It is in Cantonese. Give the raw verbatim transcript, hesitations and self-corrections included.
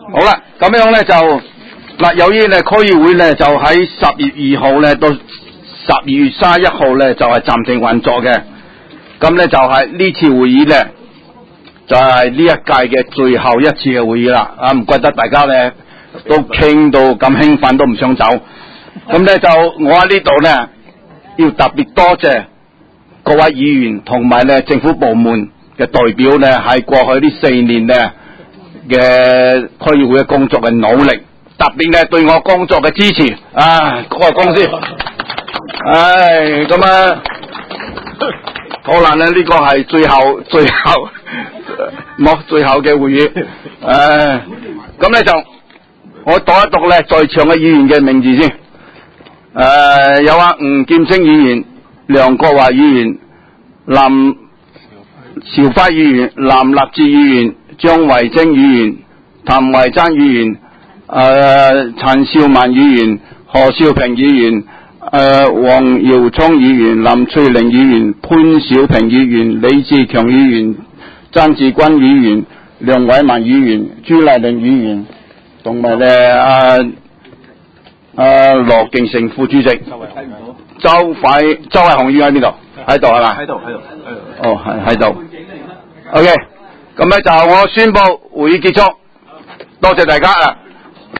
好啦，咁樣咧就嗱，由於咧區議會咧就喺十月二號咧到十二月三十一號咧就係、是、暫停運作嘅，咁咧就係呢次會議咧就係、是、呢一屆嘅最後一次嘅會議啦。啊，唔怪得大家咧都傾到咁興奮，都唔想走。咁咧就我喺呢度咧要特別多謝各位議員同埋咧政府部門嘅代表咧，喺過去呢四年咧嘅區議會嘅工作嘅努力，特別咧對我工作嘅支持啊，各個公司，唉，咁啊，好難咧，呢個係最後最後冇最後嘅會議，唉，咁咧就我讀一讀咧在場嘅議員嘅名字先，誒，有啊，吳劍青議員、梁國華議員、林兆輝議員、藍立志議員、張維晶議員、譚維珍議員、誒陳少文議員、何少平議員、誒黃耀聰議員、林翠玲議員、潘小平議員、李志強議員、曾志軍議員、梁偉文議員、朱麗玲議員，同埋咧誒誒羅敬成副主席。周偉周偉雄議員喺邊度？喺度係嘛？喺度喺度。哦，係喺度。OK， 咁咧就我宣布會議結束，多謝大家啊！